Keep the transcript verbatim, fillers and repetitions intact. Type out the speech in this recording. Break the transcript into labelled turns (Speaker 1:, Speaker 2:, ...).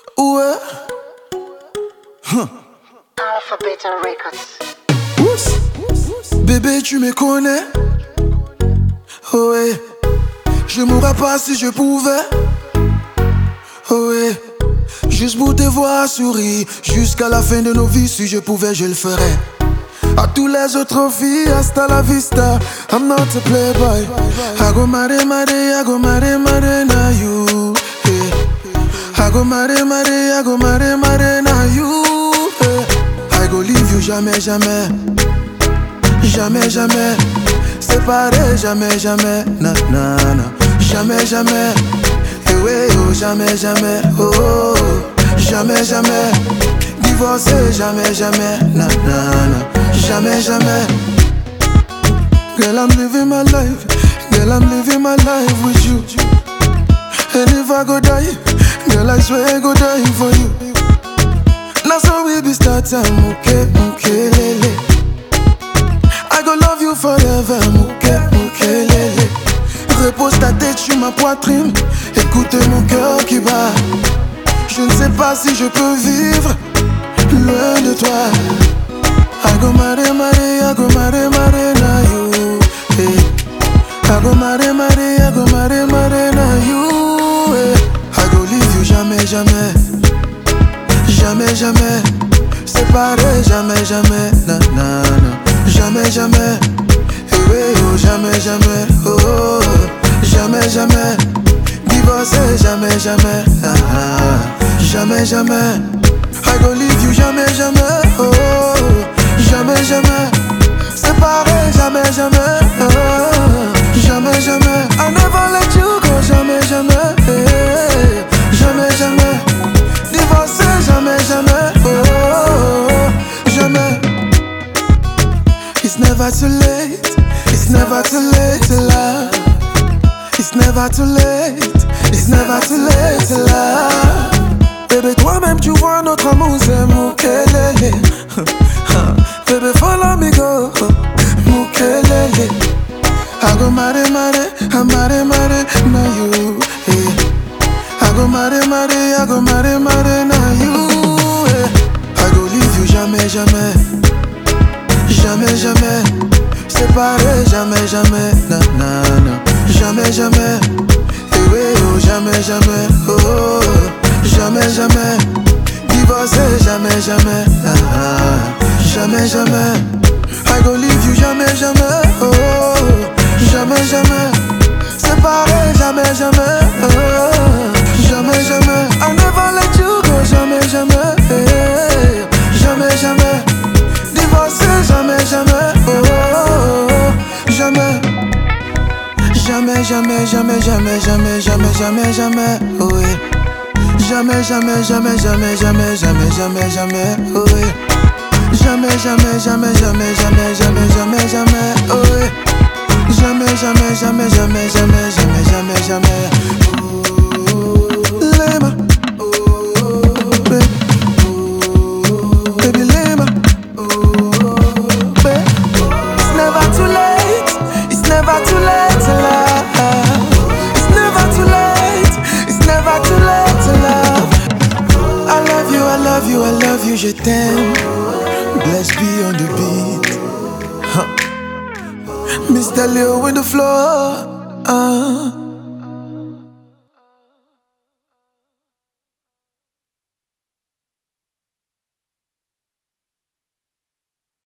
Speaker 1: Ouais. Huh.
Speaker 2: Alphabet Records.
Speaker 1: Oups. Bébé, tu me connais. Oh ouais. Je mourrais pas si je pouvais. Oh ouais. Juste pour te voir sourire jusqu'à la fin de nos vies. Si je pouvais, je le ferais. À tous les autres filles, hasta la vista. I'm not a playboy. I go mare mare, I go mare mare na you. Hey. I go mare mare, I go mare mare na you. Hey. I go leave you jamais jamais, jamais jamais. Séparé jamais jamais, na na na. Jamais jamais. Hey, ouais, oh jamais jamais, oh, oh. Jamais jamais. Divorcé jamais jamais, na na na. Jamais, jamais. Girl, I'm living my life. Girl, I'm living my life with you. And if I go die, girl, I swear I go die for you. Now so we be start time, okay, okay, lele. I go love you forever, okay, okay, lele. Repose ta tête sur ma poitrine. Écoute mon cœur qui bat. Je ne sais pas si je peux vivre loin de toi. I go mare mare, I go mare mare na you. Hey. I go mare mare, I go mare mare na you. Hey. I go leave you jamais jamais, jamais jamais. Séparé jamais jamais, na na na. Jamais jamais. Hey, hey, oh jamais jamais, oh, oh. Jamais jamais. Divorcé jamais jamais, ah, ah. Jamais jamais. I go leave you jamais jamais, oh, oh. Jamais, jamais, séparé, jamais, jamais, ah, jamais, jamais. I never let you go, jamais, jamais, eh, jamais, jamais. Divorcé, jamais, jamais, oh, jamais. It's never too late, it's never too late to love. It's never too late, it's never too late to love. Bébé, toi-même tu vois notre amour, c'est Mukelele. Baby, follow me go, Mukelele. I go mare mare, I mare mare na you. Yeah. I go mare mare, I go mare mare na you. Yeah. I go leave you jamais jamais, jamais jamais. Séparé jamais jamais, na na na. Jamais jamais. Eh ouais, oh jamais jamais, oh jamais jamais. Divorcé jamais jamais, ah, ah. Jamais, jamais. I go leave you jamais, jamais, oh, jamais, jamais. Séparé, jamais, jamais, oh, jamais, jamais. I never let you go, jamais, jamais, eh, jamais, jamais. Divorcé, jamais, jamais, oh, jamais. Jamais, jamais, jamais, jamais, jamais, jamais, jamais, jamais, oh, yeah. Jamais, jamais, jamais, jamais, jamais, jamais, jamais, jamais, oh, yeah. Jamais, jamais, jamais, jamais, jamais, jamais, jamais, jamais, oh ouais. Jamais, jamais, jamais, jamais, jamais, jamais, jamais, jamais. Oh, Lema, oh, baby, oh, baby Lema, oh, baby. It's never too late, it's never too late to love. It's never too late, it's never too late to love. I love you, I love you, I love you, je t'aime. Bless be on the beat, huh. Mister Leo with the floor.